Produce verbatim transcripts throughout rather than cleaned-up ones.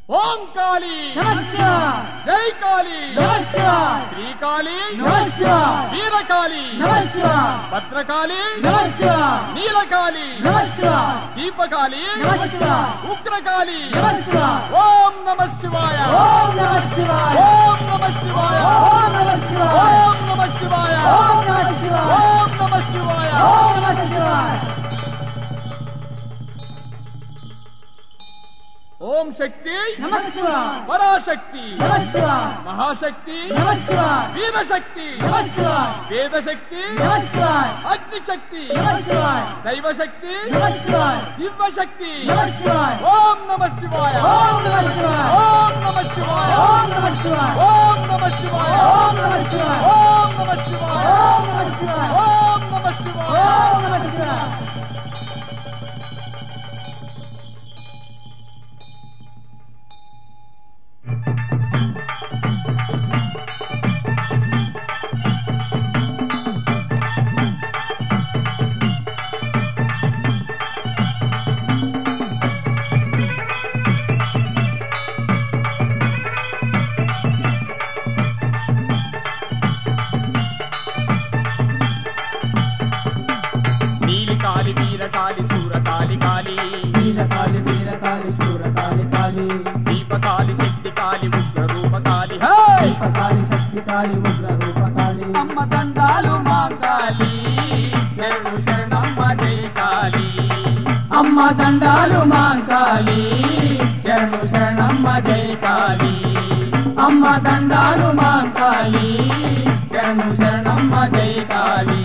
ओम काली नमस्कार। जय काली नमस्कार। श्री काली नमस्कार। वीर काली नमस्कार। भद्रकाली नमस्कार। नील काली नमस्कार। दीप काली नमस्कार। उग्र काली नमस्कार। ओम नमः शिवाय ओम नमः शिवाय। ओम नमः शिवाय ओम नमः शिवाय। ओम नमः शिवाय ओम नमः शिवाय। ओम नमः शिवाय ओम नमः शिवाय। ओम शक्ति नमस्कार। पराशक्ति नमस्कार। महाशक्ति नमस्कार। वीर शक्ति नमस्कार। वेद शक्ति नमस्कार। अग्नि शक्ति नमस्कार। दैव शक्ति नमस्कार। दिव्य शक्ति नमस्कार। ओम नमः शिवाय ओम नमः शिवाय। ओम नमः शिवाय ओम नमः शिवाय। ओम नमः शिवाय ओम नमः शिवाय। ओम नमः शिवाय ओम नमः शिवाय। ओम नमः शिवाय ओम नमः शिवाय। काली वीर काली सूर काली काली वीर काली वीर काली सूर काली काली दीप काली शक्ति काली उग्र रूप काली दीप काली शक्ति काली उग्र रूप काली अम्म దండాలు మా కాళీ శరణు శరణమ్మ జై కాళీ అమ్మ దండాలు మా కాళీ శరణు శరణమ్మ జై కాళీ అమ్మ దండాలు మా కాళీ శరణు శరణమ్మ జై కాళీ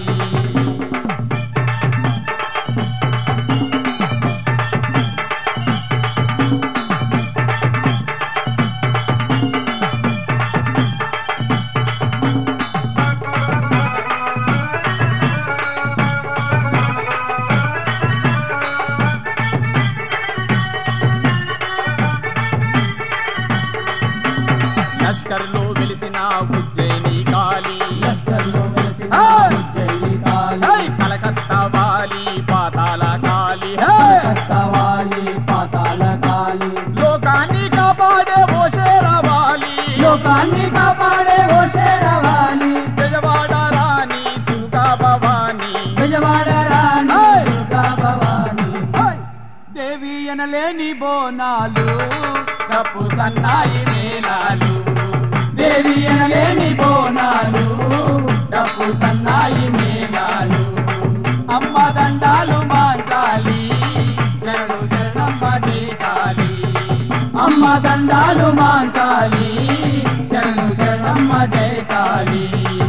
లష్కర్లో వెలిసిన ఉజ్జయిని కాళీ లష్కర్లో వెలిసిన ఉజ్జయిని కాళీ హై కలకత్తా వాలి పాతాళ కాళీ కలకత్తా వాలి పాతాళ కాళీ లోకాన్ని కాపాడే ఓ శేరవాలి లోకాన్ని కాపాడే ఓ శేరవాలి బెజవాడ రాణి దుర్గా భవాని బెజవాడ రాణి హై! దుర్గా భవాని దేవి అనలేని బోనాలు కప్పు సన్నాయి మేళాలు దేవి అనలేని బోనాలు డప్పు సన్నాయి మేళాలు అమ్మ దండాలు మాంచాలి శరణు శరణమ్మ జై కాళీ అమ్మ దండాలు మాంచాలి శరణు శరణమ్మ జై కాళీ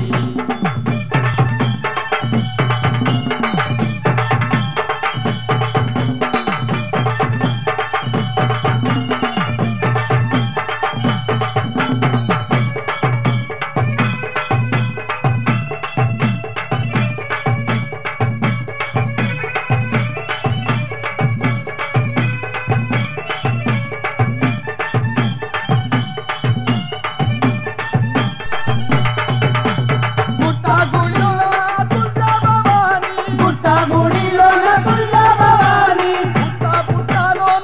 పుట్ట గుడిలోన దుర్గా భవాని పుట్ట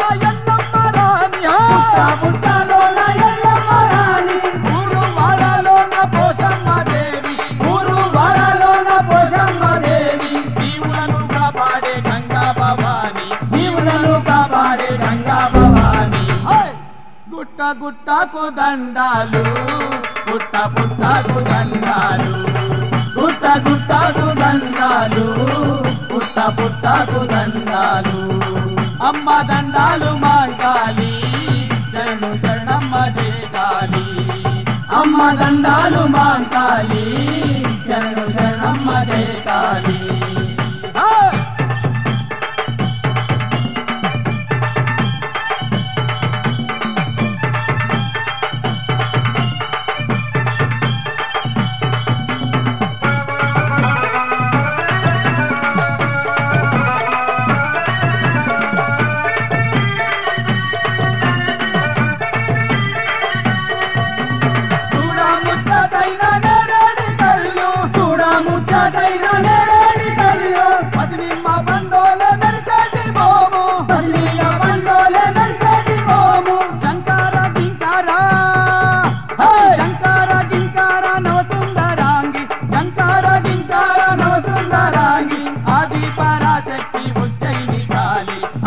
పుట్టలోన ఎల్లమ్మ రాణి ఊరు వాడలోన పోషమ్మ దేవి జీవులను కాపాడే గంగా భవాని జీవులను కాపాడే గంగా భవాని గుట్ట గుట్టకు దండాలు పుట్ట పుట్టకు దండాలు గుట్ట గుట్టకు దండాలు పుట్ట పుట్టకు దండాలు అమ్మ దండాలు మాంకాలి శరణు శరణమ్మ జై కాళీ అమ్మ దండాలు మాంకాలి శరణు శరణమ్మ జై కాళీ చూడ ముచ్చటైన నేరేడి కళ్ళు చూడ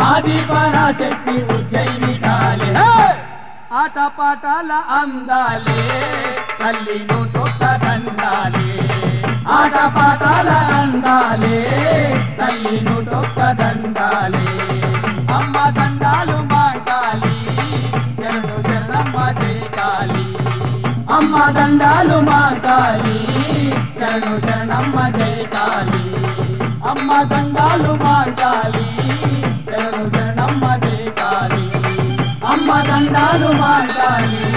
ఆది పరాశక్తి ఉజ్జయిని కాళీ ఆట పాటల అందాలే తల్లి నూటొక్క దండాలే ఆట పాటల అందాలే తల్లి నూటొక్క దండాలే అమ్మ దండాలు మా కాళీ శరణు శరణమ్మ జై కాళీ అమ్మ దండాలు మా కాళీ శరణు శరణమ్మ జై కాళీ అమ్మ దండాలు మా కాళీ శరణు శరణమ్మ జై కాళీ అమ్మ దండాలు మా కాళీ